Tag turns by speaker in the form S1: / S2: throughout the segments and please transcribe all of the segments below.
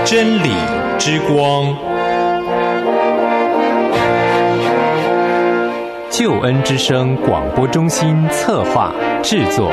S1: 真理之光，救恩之声广播中心策划制作。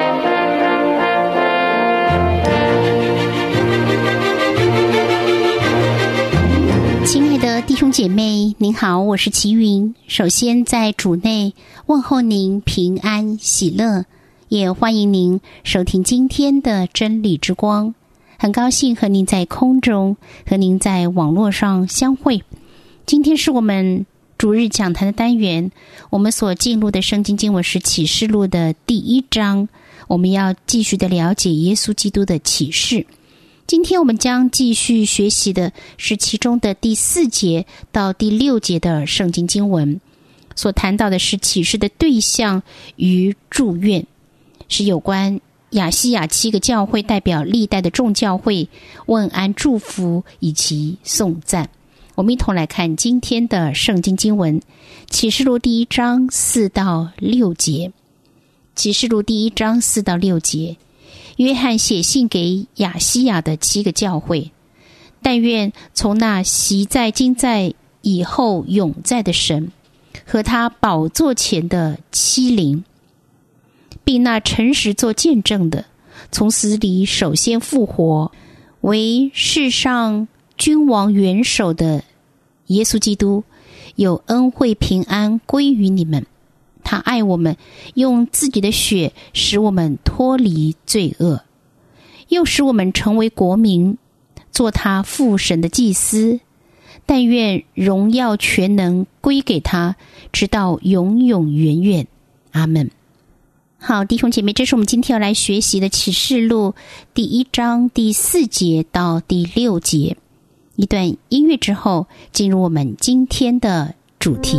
S2: 亲爱的弟兄姐妹，您好，我是齐云。首先在主内问候您平安喜乐，也欢迎您收听今天的真理之光。很高兴和您在空中，和您在网络上相会。今天是我们主日讲坛的单元，我们所进入的圣经经文是启示录的第1章，我们要继续的了解耶稣基督的启示。今天我们将继续学习的是其中的第4节到第6节的圣经经文，所谈到的是启示的对象与祝愿，是有关亚细亚7个教会代表历代的众教会问安祝福以及颂赞。我们一同来看今天的圣经经文，启示录第1章4到6节。启示录第1章4到6节，约翰写信给亚细亚的7个教会，但愿从那昔在今在以后永在的神和他宝座前的7灵，并那诚实做见证的，从死里首先复活，为世上君王元首的耶稣基督，有恩惠平安归于你们。他爱我们，用自己的血使我们脱离罪恶，又使我们成为国民，做他父神的祭司。但愿荣耀全能归给他，直到永永远远。阿们。好，弟兄姐妹，这是我们今天要来学习的启示录第1章第4节到第6节。一段音乐之后，进入我们今天的主题。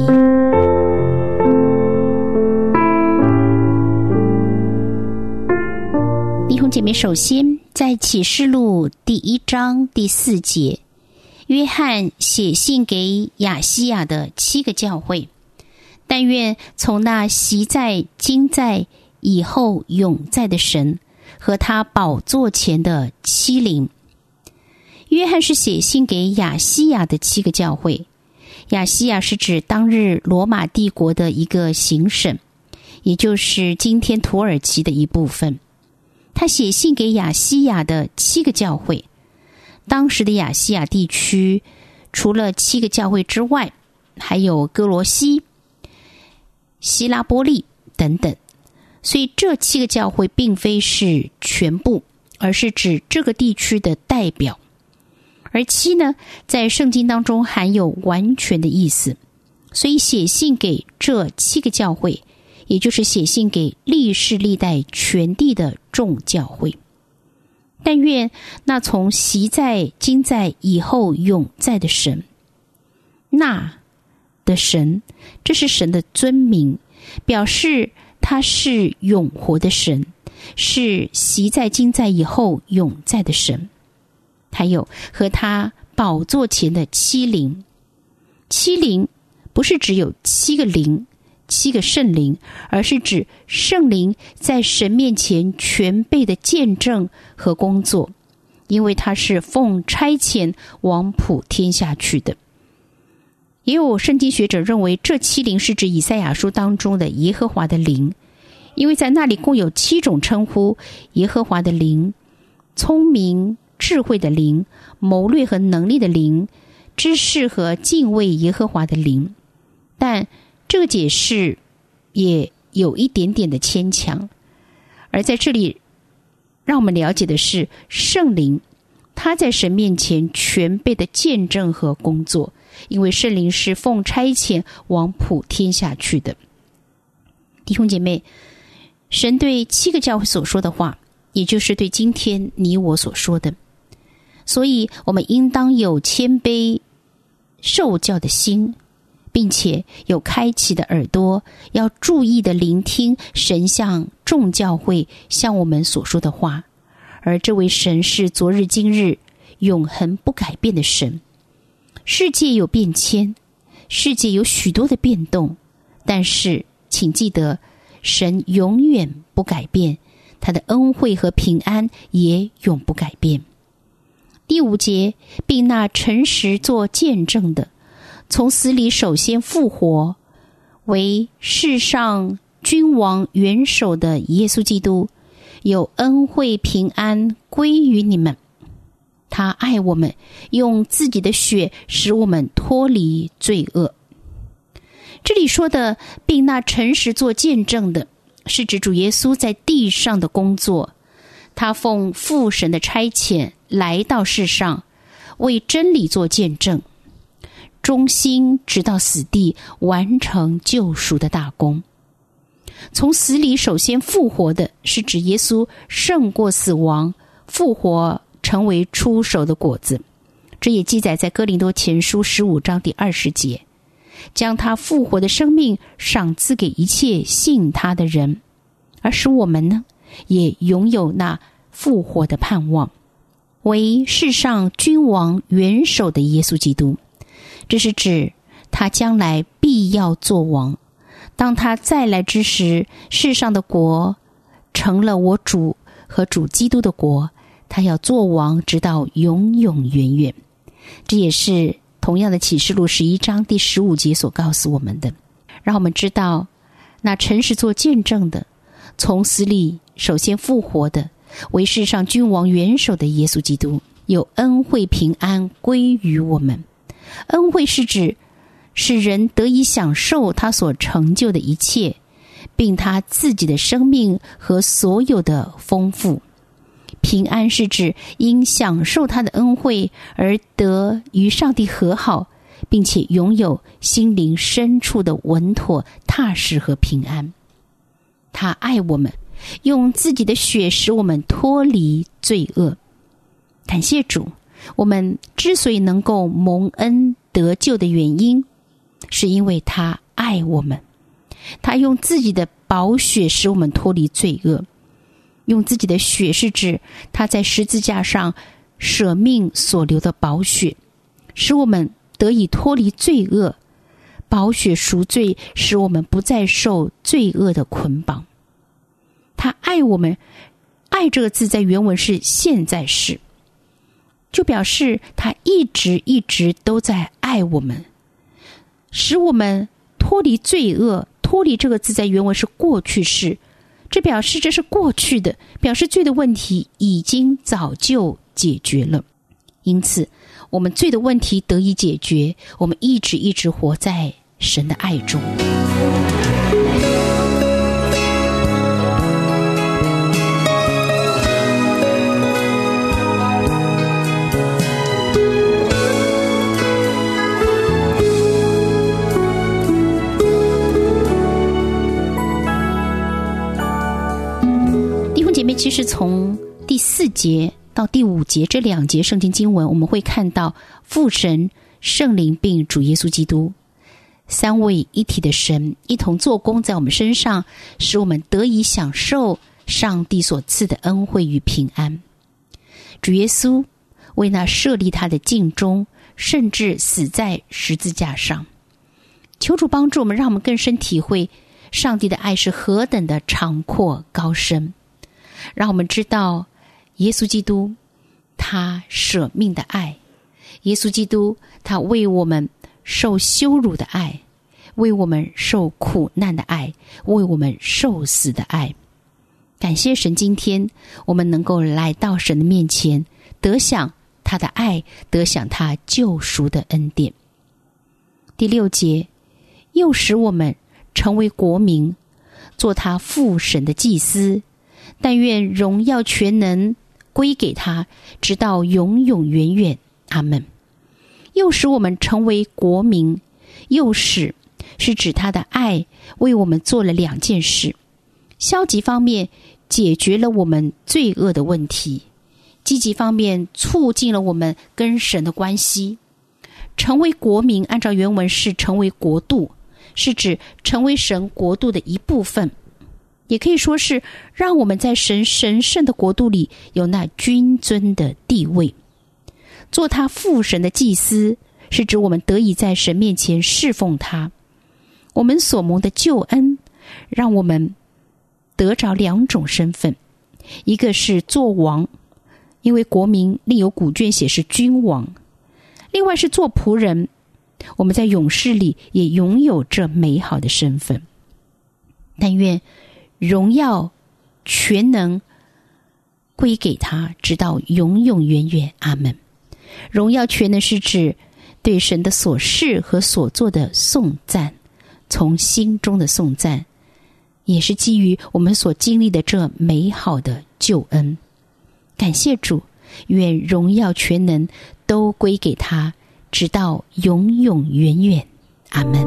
S2: 弟兄姐妹，首先在启示录第1章第4节，约翰写信给亚细亚的7个教会，但愿从那昔在今在以后永在的神和他宝座前的7灵。约翰是写信给亚细亚的7个教会，亚细亚是指当日罗马帝国的一个行省，也就是今天土耳其的一部分。他写信给亚细亚的7个教会，当时的亚细亚地区除了7个教会之外，还有哥罗西、希拉波利等等，所以这7个教会并非是全部，而是指这个地区的代表。而7呢，在圣经当中含有完全的意思，所以写信给这7个教会，也就是写信给历世历代全地的众教会。但愿那从昔在今在以后永在的神，那的神，这是神的尊名，表示他是永活的神，是昔在今在以后永在的神。还有和他宝座前的7灵。7灵不是只有7个灵，7个圣灵，而是指圣灵在神面前全备的见证和工作，因为他是奉差遣往普天下去的。也有圣经学者认为这7灵是指以赛亚书当中的耶和华的灵，因为在那里共有7种称呼：耶和华的灵、聪明智慧的灵、谋略和能力的灵、知识和敬畏耶和华的灵。但这个解释也有一点点的牵强，而在这里让我们了解的是圣灵，他在神面前全备的见证和工作，因为圣灵是奉差遣往普天下去的。弟兄姐妹，神对7个教会所说的话，也就是对今天你我所说的，所以我们应当有谦卑受教的心，并且有开启的耳朵，要注意的聆听神向众教会向我们所说的话。而这位神是昨日今日永恒不改变的神。世界有变迁，世界有许多的变动，但是请记得，神永远不改变，他的恩惠和平安也永不改变。 第5节，并那诚实做见证的，从死里首先复活，为世上君王元首的耶稣基督，有恩惠平安归于你们。他爱我们，用自己的血使我们脱离罪恶。这里说的并那诚实做见证的，是指主耶稣在地上的工作。他奉父神的差遣来到世上，为真理做见证，忠心直到死地，完成救赎的大功。从死里首先复活的，是指耶稣胜过死亡，复活成为出手的果子。这也记载在哥林多前书15章第20节，将他复活的生命赏赐给一切信他的人，而使我们呢，也拥有那复活的盼望，为世上君王元首的耶稣基督。这是指他将来必要做王，当他再来之时，世上的国成了我主和主基督的国，他要做王直到永永远远。这也是同样的启示录11章第15节所告诉我们的，让我们知道那诚实做见证的，从死里首先复活的，为世上君王元首的耶稣基督，有恩惠平安归于我们。恩惠是指使人得以享受他所成就的一切，并他自己的生命和所有的丰富。平安是指因享受他的恩惠而得与上帝和好，并且拥有心灵深处的稳妥、踏实和平安。他爱我们，用自己的血使我们脱离罪恶。感谢主，我们之所以能够蒙恩得救的原因，是因为他爱我们。他用自己的宝血使我们脱离罪恶。用自己的血是指他在十字架上舍命所流的宝血，使我们得以脱离罪恶。宝血赎罪，使我们不再受罪恶的捆绑。他爱我们，爱这个字在原文是现在式，就表示他一直都在爱我们，使我们脱离罪恶。脱离这个字在原文是过去式，这表示这是过去的，表示罪的问题已经早就解决了。因此我们罪的问题得以解决，我们一直活在神的爱中。其实从第4节到第5节这2节圣经经文，我们会看到父神、圣灵并主耶稣基督3位一体的神一同做工在我们身上，使我们得以享受上帝所赐的恩惠与平安。主耶稣为那设立他的尽忠，甚至死在十字架上。求主帮助我们，让我们更深体会上帝的爱是何等的长阔高深，让我们知道耶稣基督他舍命的爱，耶稣基督他为我们受羞辱的爱，为我们受苦难的爱，为我们受死的爱。感谢神，今天我们能够来到神的面前，得享他的爱，得享他救赎的恩典。第6节，又使我们成为国民，做他父神的祭司，但愿荣耀全能归给他，直到永永远远。阿们。又使我们成为国民，又使是指他的爱为我们做了2件事。消极方面解决了我们罪恶的问题，积极方面促进了我们跟神的关系。成为国民按照原文是成为国度，是指成为神国度的一部分，也可以说是让我们在神神圣的国度里有那君尊的地位。做他父神的祭司，是指我们得以在神面前侍奉他。我们所蒙的救恩让我们得着2种身份，一个是做王， 因为国民另有古卷写是君王。另外是做仆人，我们在勇士里也拥有这美好的身份。但愿荣耀全能归给他，直到永永远远。阿们。荣耀全能是指对神的所事和所做的颂赞，从心中的颂赞，也是基于我们所经历的这美好的救恩。感谢主，愿荣耀全能都归给他，直到永永远远。阿们。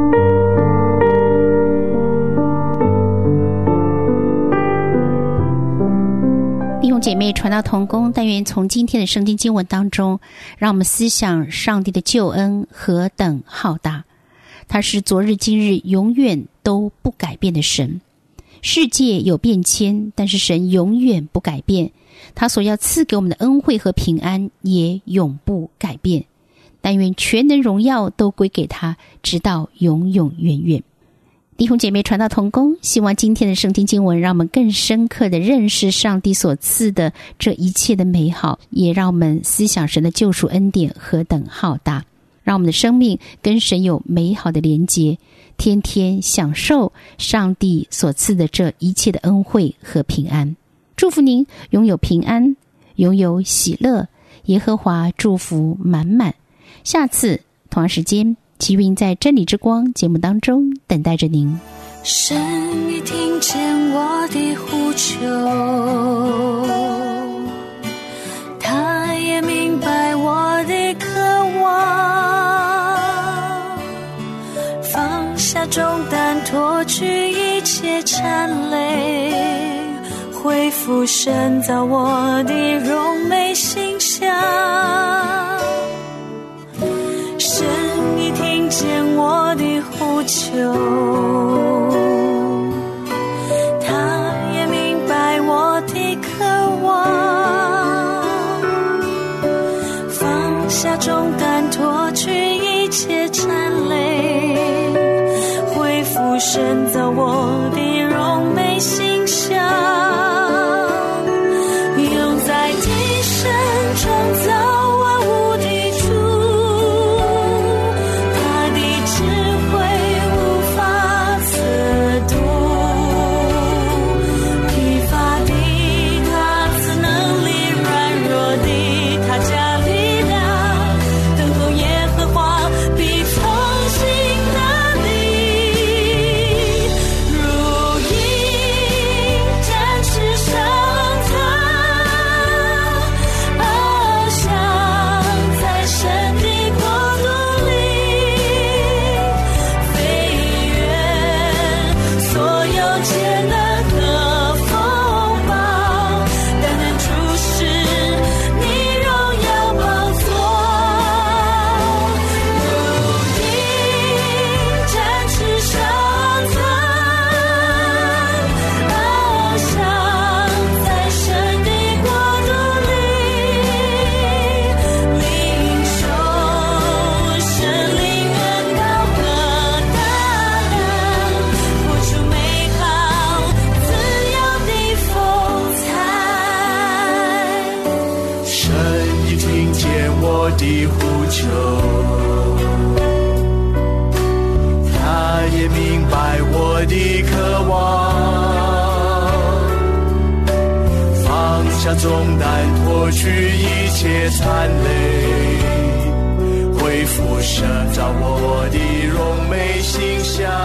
S2: 弟兄姐妹，传道同工，但愿从今天的圣经经文当中，让我们思想上帝的救恩何等浩大。他是昨日今日永远都不改变的神。世界有变迁，但是神永远不改变，他所要赐给我们的恩惠和平安也永不改变。但愿全能荣耀都归给他，直到永永远远。弟兄姐妹，传道同工，希望今天的圣经经文让我们更深刻的认识上帝所赐的这一切的美好，也让我们思想神的救赎恩典何等浩大，让我们的生命跟神有美好的连结，天天享受上帝所赐的这一切的恩惠和平安。祝福您拥有平安，拥有喜乐，耶和华祝福满满。下次同样时间，齐云在真理之光节目当中等待着您。
S3: 神已听见我的呼求，他也明白我的渴望，放下重担，脱去一切缠累，恢复神造我的荣美形象。神已听见我的呼求，他也明白我的渴望，放下重担，脱去一切缠累，恢复神造我的荣美形象，用在地神创造万物的主，
S4: 重担，脱去一切残累，恢复神造我的荣美形象。